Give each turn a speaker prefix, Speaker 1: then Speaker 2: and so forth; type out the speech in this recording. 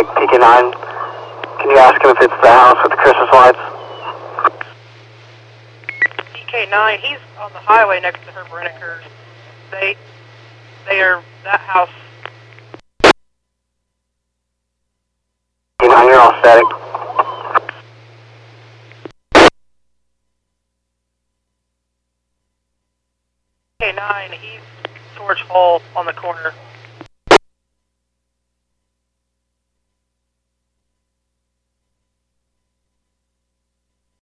Speaker 1: static, TK9. Can you ask him if it's the house with the Christmas lights?
Speaker 2: TK9, he's on the highway next to Herb Renneker's. They are that house.
Speaker 1: TK9, you're all static.
Speaker 2: TK9, he's George Hall on the corner.